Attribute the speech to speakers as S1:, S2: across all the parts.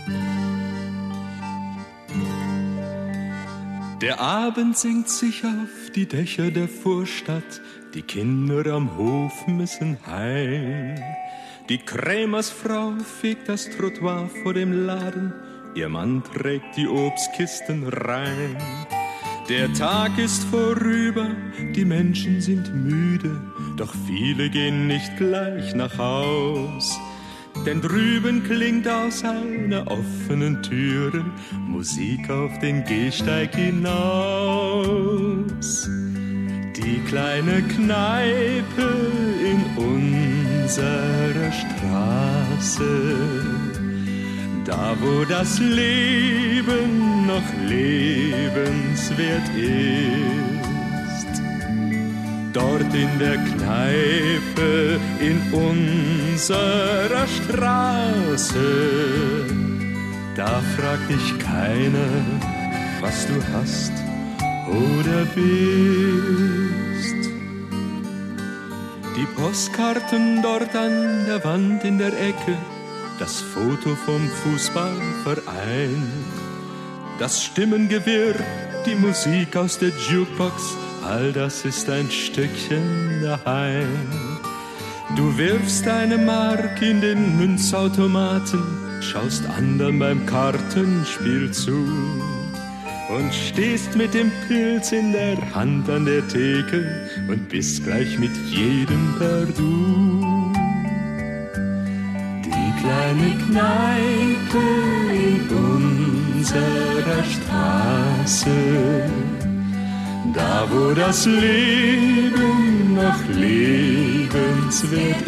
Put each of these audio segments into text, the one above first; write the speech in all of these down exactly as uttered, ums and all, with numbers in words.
S1: Der Abend senkt sich auf die Dächer der Vorstadt, die Kinder am Hof müssen heim. Die Krämersfrau fegt das Trottoir vor dem Laden, ihr Mann trägt die Obstkisten rein. Der Tag ist vorüber, die Menschen sind müde, doch viele gehen nicht gleich nach Haus. Denn drüben klingt aus einer offenen Türe Musik auf den Gehsteig hinaus. Die kleine Kneipe in unserer Straße, da wo das Leben noch lebenswert ist. Dort in der Kneipe in unserer Straße, da fragt dich keiner, was du hast oder bist. Die Postkarten dort an der Wand in der Ecke, das Foto vom Fußballverein, das Stimmengewirr, die Musik aus der Jukebox, all das ist ein Stückchen daheim. Du wirfst eine Mark in den Münzautomaten, schaust anderen beim Kartenspiel zu und stehst mit dem Pilz in der Hand an der Theke und bist gleich mit jedem per Du. Die kleine Kneipe in unserer Straße, da wo das Leben noch lebenswert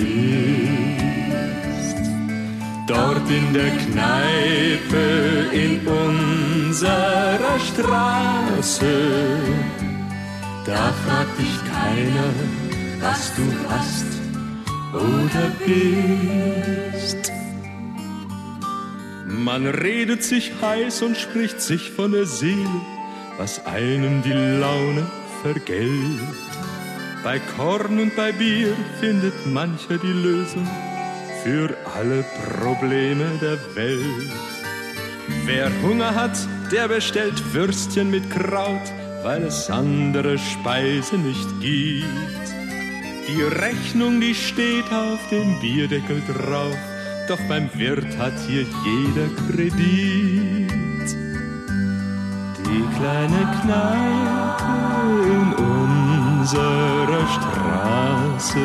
S1: ist. Dort in der Kneipe in unserer Straße, da fragt dich keiner, was du hast oder bist. Man redet sich heiß und spricht sich von der Seele, was einem die Laune vergällt. Bei Korn und bei Bier findet mancher die Lösung für alle Probleme der Welt. Wer Hunger hat, der bestellt Würstchen mit Kraut, weil es andere Speise nicht gibt. Die Rechnung, die steht auf dem Bierdeckel drauf, doch beim Wirt hat hier jeder Kredit. Die kleine Kneipe in unserer Straße,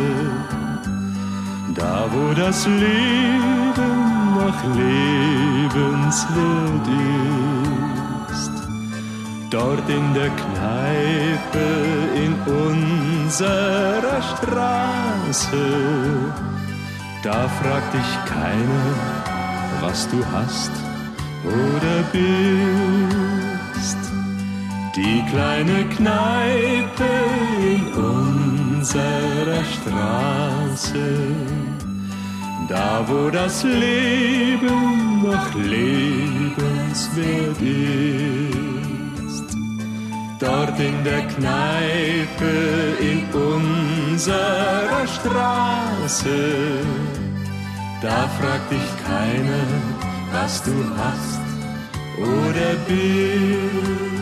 S1: da wo das Leben noch lebenswert ist. Dort in der Kneipe in unserer Straße, da fragt dich keiner, was du hast oder bist. Die kleine Kneipe in unserer Straße, da wo das Leben noch lebenswert ist. Dort in der Kneipe in unserer Straße, da fragt dich keiner, was du hast oder bist.